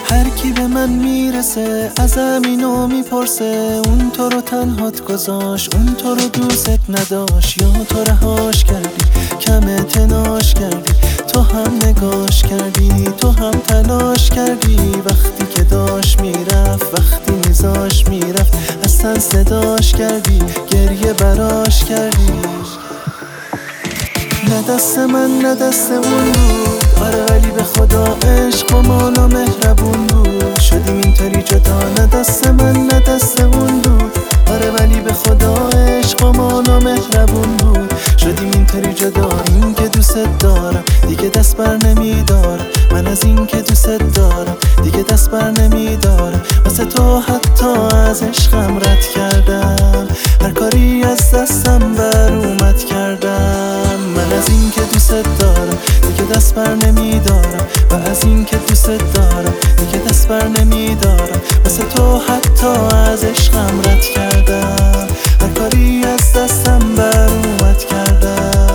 هر کی به من میرسه ازم اینو میپرسه، اون تو رو تنهات گذاشت، اون تو رو دوست نداشت، یا تو رهاش کردی کم اعتناش کردی، تو هم نگاش کردی، تو هم تلاش کردی، وقتی که داشت میرفت، وقتی میذاش میرفت، اصلا صداش کردی، گریه براش کردی. نه دست من نه دست اون بود، آره ولی به خدا عشق و مانا مهربون بود، شدیم اینطوری جدا. نه دست من نه دست اون بود، آره ولی به خدا عشق و مانا مهربون بود، شدیم اینطوری جدا. این که دوست دارم دیگه دست بر نمیدارم، من از این که دوست دارم دیگه دست بر نمیدارم، واسه تو حتی از عشقم رد کردم، هر کاری از دستم بر اومد کردم. من از این که دوست دارم دیگه دست بر نمیدارم، و از این که دوست دارم دیگه دست بر نمیدارم، واسه تو حتی از عشقم رد کردم، هر کاری از دستم بر اومد کردم.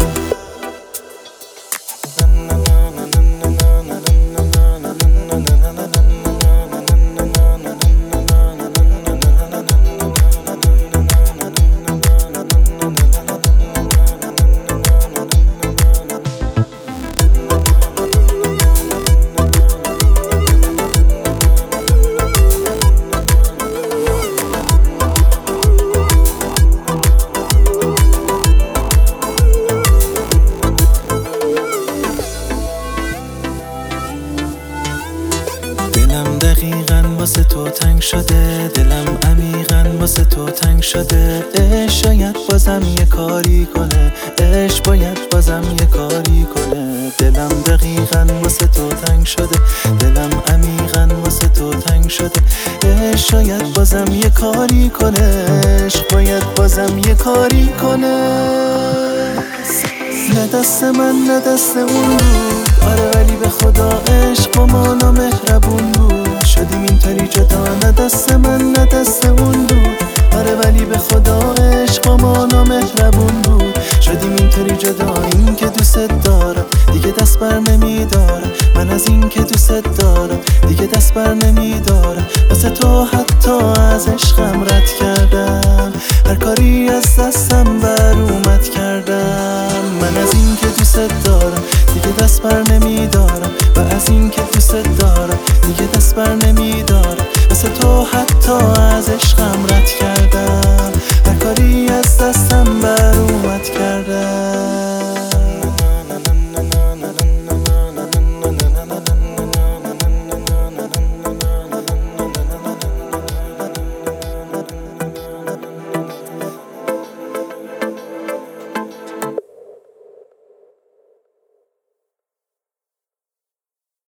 دلم دقیقاً واسه تو تنگ شده، دلم عمیقاً واسه تو تنگ شده، عشق شاید بازم یه کاری کنه، عشق باید بازم یه کاری کنه. دلم دقیقاً واسه تو تنگ شده، دلم عمیقاً واسه تو تنگ شده، عشق شاید بازم یه کاری کنه، عشق باید بازم یه کاری کنه. نه دست من نه دست اون بود، آره ولی به خدا عشق و مانا مهربون بود، شدیم اینطوری جدا. نه دست من نه دست اون بود، آره ولی به خدا عشق و مانا مهربون بود، شدیم اینطوری جدا. این که دوست دارم دیگه دست بر نمیدارم، من از این که دوست دارم دیگه دست بر نمیدارم، واسه تو حتی از عشقم رد کردم، هر کاری از دستم